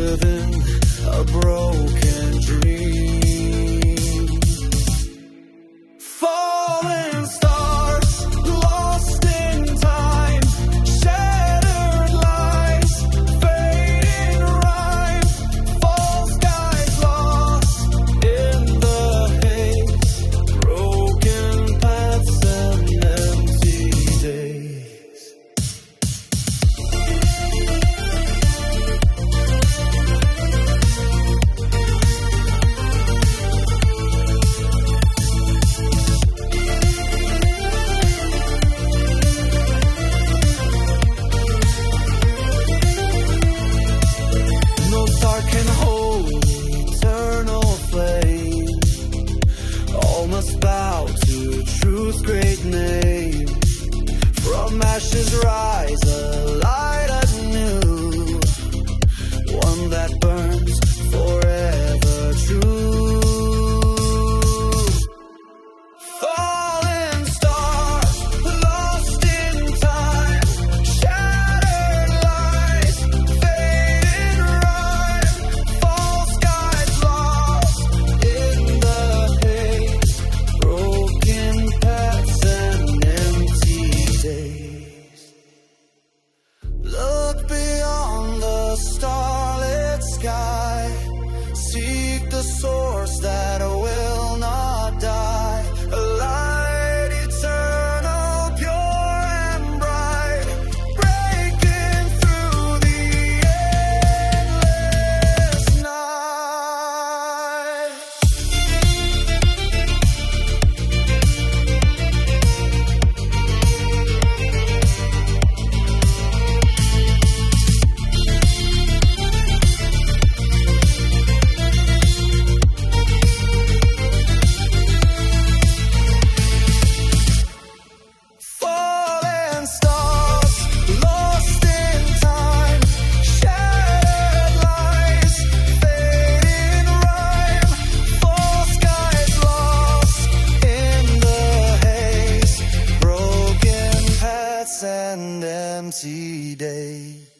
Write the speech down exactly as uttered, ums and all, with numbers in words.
living a broken dream. Falling stars, lost in time, shattered lies, fading rhyme, false skies lost in the haze, broken paths and empty days. No dark can hold the eternal flame. All must bow to truth's great name. From ashes rise a light anew, one that burns forever true. Fallen stars, lost in time, shattered lies, fading rhyme, false skies lost in the haze, broken paths and empty days. Look beyond the starlit sky, seek the source that will not die, a light eternal, pure and bright, breaking through the endless night. Fallen stars, lost in time, shattered lies, fading rhyme, false skies lost in the haze, broken paths and empty days.